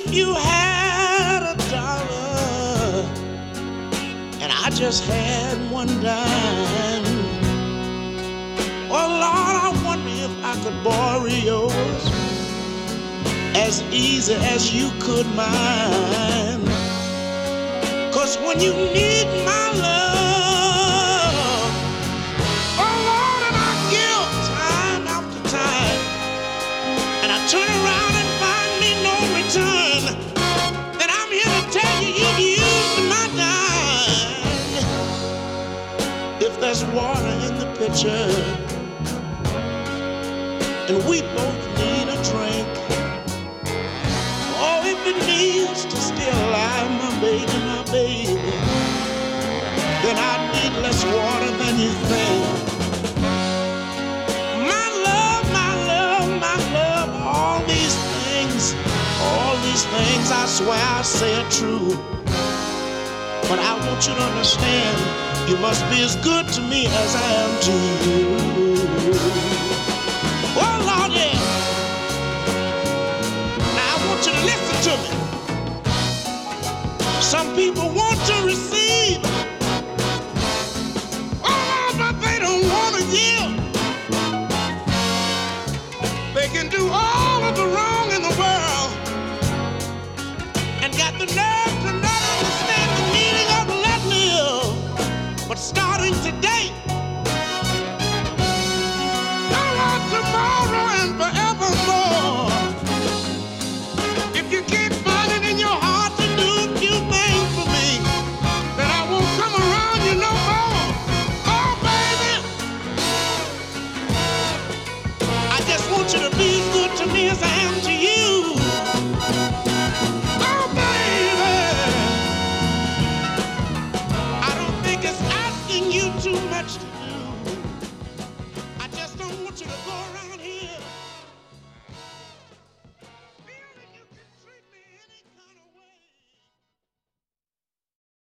if you had $1 and I just had one dime, oh Lord, I wonder if I could borrow yours as easy as you could mine. 'Cause when you need my love, oh Lord, and I give time after time, and I turn around and find me no return, then I'm here to tell you you've used my dime. If there's water in the pitcher and we both need a drink, oh, if it needs to stay alive, my baby, then I need less water than you think. My love, my love, my love, all these things I swear I say are true. But I want you to understand, you must be as good to me as I am to you. Oh Lord, yeah. Now I want you to listen to me. Some people want